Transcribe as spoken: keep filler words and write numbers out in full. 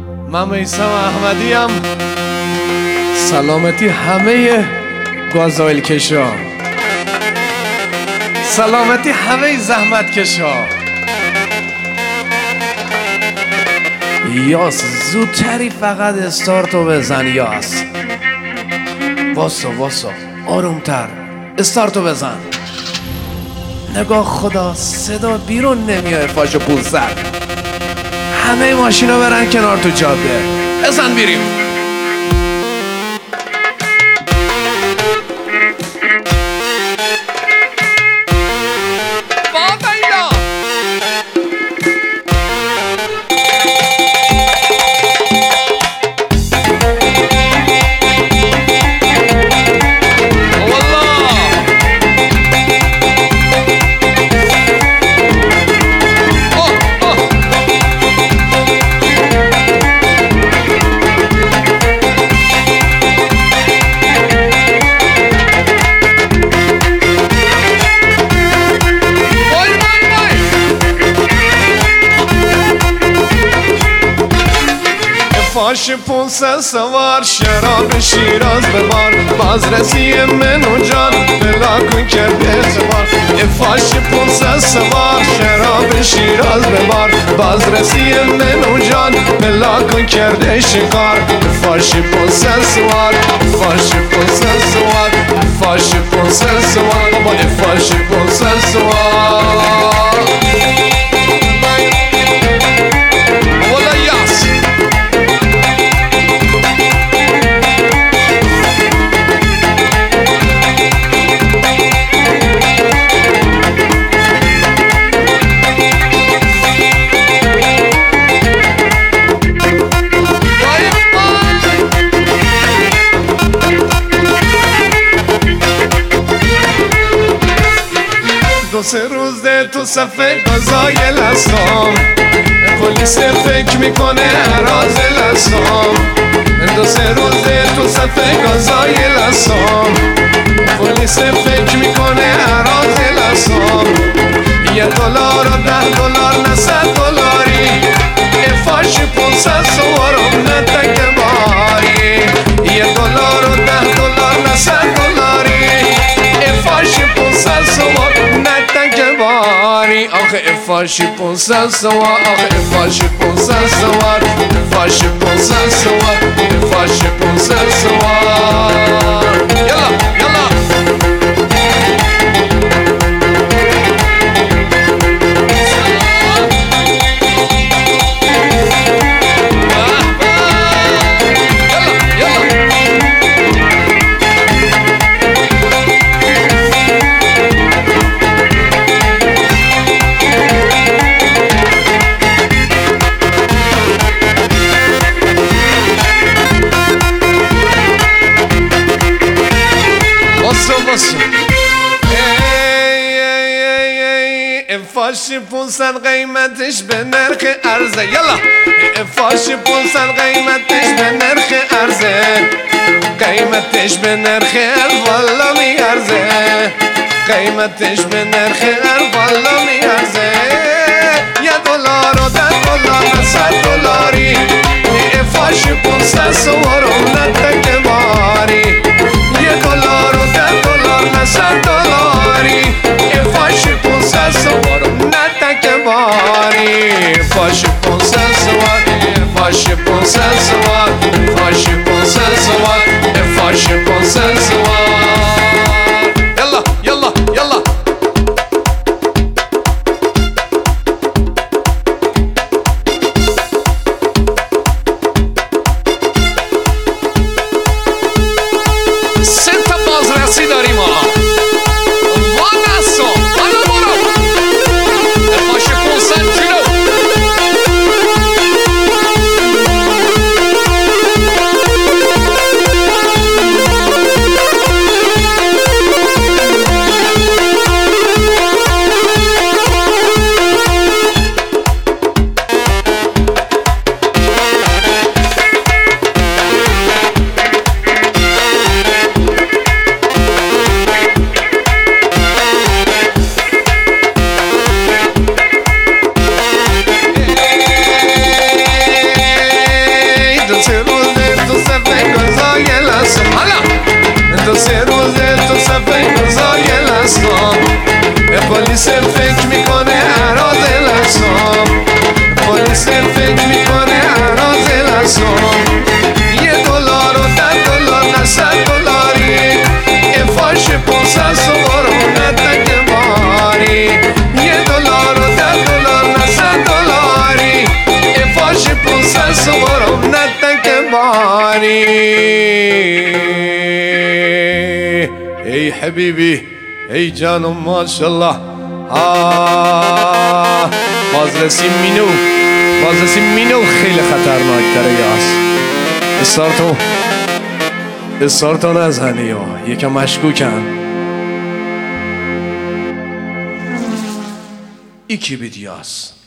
من میثم احمدی ام. سلامتی همه گازوئیل کشا، سلامتی همه زحمت کشا. یاس زودتری فقط استارتو بزن. یاس واسا واسا آرومتر استارتو بزن. نگاه خدا صدا بیرون نمیاد. فاش پونصد همه ماشینا برن کنار تو جاده. بزن بریم. فاش پونصد سوار شراب شیراز ببار، بازرسی من و جان بلا کن کرد اعتبار. فاش پونصد سوار شراب شیراز ببار، بازرسی من و جان بلا کن کرد شکار. فاش پونصد سوار فاش پونصد سوار فاش پونصد سوار بابا فاش پونصد سوار. دو سه روز ده تو صفحه گازای لسام، پلیس فکر میکنه عراض لسام. دو سه روز ده تو صفحه گازای لسام، پلیس فکر میکنه عراض لسام. یه دلار و ده دلار نه صد دلاری، فاش پونصد سوارم نه تک باری. یه دلار و ده دلار نه صد دلاری، فاش پونصد سوار نه تک باری. آخه فاش پونصد سوار آخه فاش پونصد سوار فاش پونصد سوار فاش پونصد سوار. یلا یلا فاش پونصد قیمتش به نرخ ارزه. یلا فاش پونصد قیمتش به نرخ ارزه، قیمتش به نرخ والا میارزه، قیمتش به نرخ والا میارزه. یه دلار و ده دلار نه صد دلاری، فاش پونصد سوارم نه تک باری. یه دلار و ده دلار نه صد دلاری، فاش پونصد سوارم نه تک باری. فاش پونصد سوار فاش پونصد سوار فاش پونصد سوار فاش پونصد سوار. یلا یلا یلا پلیس روزه تو صفحه مزایل هستم پلیس فکر میکنه عراضل هستم پلیس فکر میکنه عراضل هستم یه دلار و ده دلار نه صد دلاری این فاش پونصد سوارو ندک باری یه دلار و ده دلار نه صد دلاری این فاش پونصد سوارو ندک باری ای حبیبی ای جانم ماشالله آه بازرسی مینو بازرسی مینو خیلی خطرناک تره یاس استارتو استارتو نزنی ها یکم مشکوکن ایکی بیدیاس